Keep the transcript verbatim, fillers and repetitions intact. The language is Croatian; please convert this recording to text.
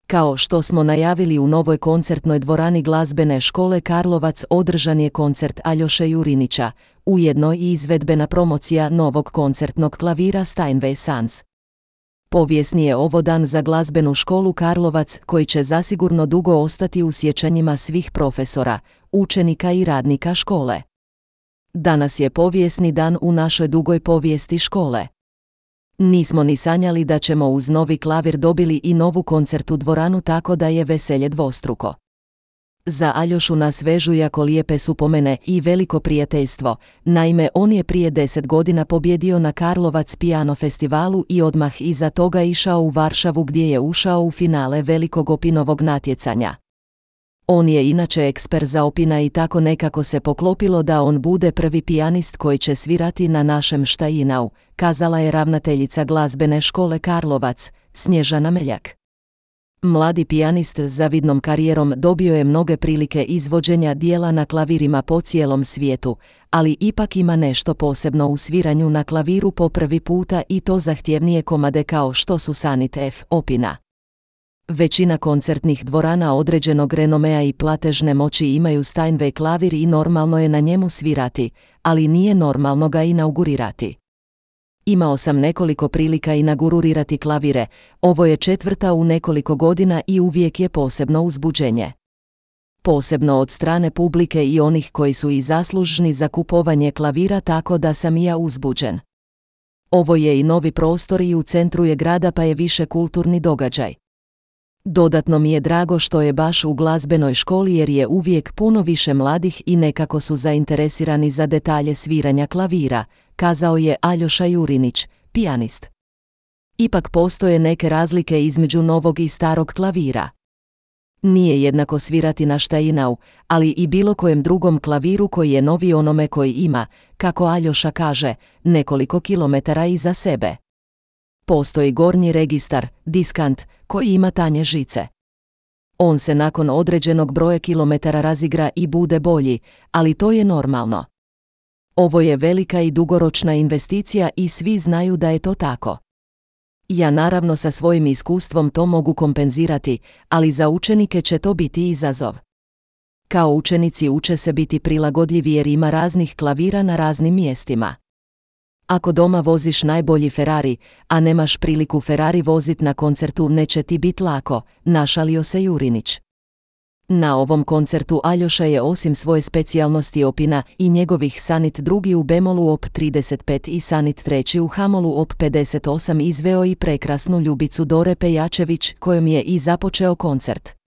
Kao što smo najavili u novoj koncertnoj dvorani Glazbene škole Karlovac održan je koncert Aljoše Jurinića, ujedno i izvedbena promocija novog koncertnog klavira Steinway Sans. Povijesni je ovo dan za Glazbenu školu Karlovac koji će zasigurno dugo ostati u sjećanjima svih profesora, učenika i radnika škole. Danas je povijesni dan u našoj dugoj povijesti škole. Nismo ni sanjali da ćemo uz novi klavir dobili i novu koncertnu dvoranu, tako da je veselje dvostruko. Za Aljošu nas vežu jako lijepe supomene i veliko prijateljstvo, naime on je prije deset godina pobjedio na Karlovac Piano festivalu i odmah iza toga išao u Varšavu gdje je ušao u finale velikog Opinovog natjecanja. On je inače ekspert za Opina i tako nekako se poklopilo da on bude prvi pijanist koji će svirati na našem Štajinau, kazala je ravnateljica Glazbene škole Karlovac, Snježana Mrljak. Mladi pijanist s zavidnom karijerom dobio je mnoge prilike izvođenja dijela na klavirima po cijelom svijetu, ali ipak ima nešto posebno u sviranju na klaviru po prvi puta i to zahtjevnije komade kao što su Sanit F. Opina. Većina koncertnih dvorana određenog renomea i platežne moći imaju Steinway klavir i normalno je na njemu svirati, ali nije normalno ga inaugurirati. Imao sam nekoliko prilika inaugurirati klavire, ovo je četvrta u nekoliko godina i uvijek je posebno uzbuđenje. Posebno od strane publike i onih koji su i zaslužni za kupovanje klavira, tako da sam i ja uzbuđen. Ovo je i novi prostor i u centru je grada pa je više kulturni događaj. Dodatno mi je drago što je baš u glazbenoj školi jer je uvijek puno više mladih i nekako su zainteresirani za detalje sviranja klavira, kazao je Aljoša Jurinić, pijanist. Ipak postoje neke razlike između novog i starog klavira. Nije jednako svirati na Štajinau, ali i bilo kojem drugom klaviru koji je novi onome koji ima, kako Aljoša kaže, nekoliko kilometara iza sebe. Postoji gornji registar, diskant, koji ima tanje žice. On se nakon određenog broja kilometara razigra i bude bolji, ali to je normalno. Ovo je velika i dugoročna investicija i svi znaju da je to tako. Ja naravno sa svojim iskustvom to mogu kompenzirati, ali za učenike će to biti izazov. Kao učenici uče se biti prilagodljivi jer ima raznih klavira na raznim mjestima. Ako doma voziš najbolji Ferrari, a nemaš priliku Ferrari vozit na koncertu, neće ti bit lako, našalio se Jurinić. Na ovom koncertu Aljoša je osim svoje specijalnosti Opina i njegovih Sanit drugi u bemolu op trideset pet i Sanit treći u hamolu op pedeset osam izveo i prekrasnu Ljubicu Dore Pejačević kojom je i započeo koncert.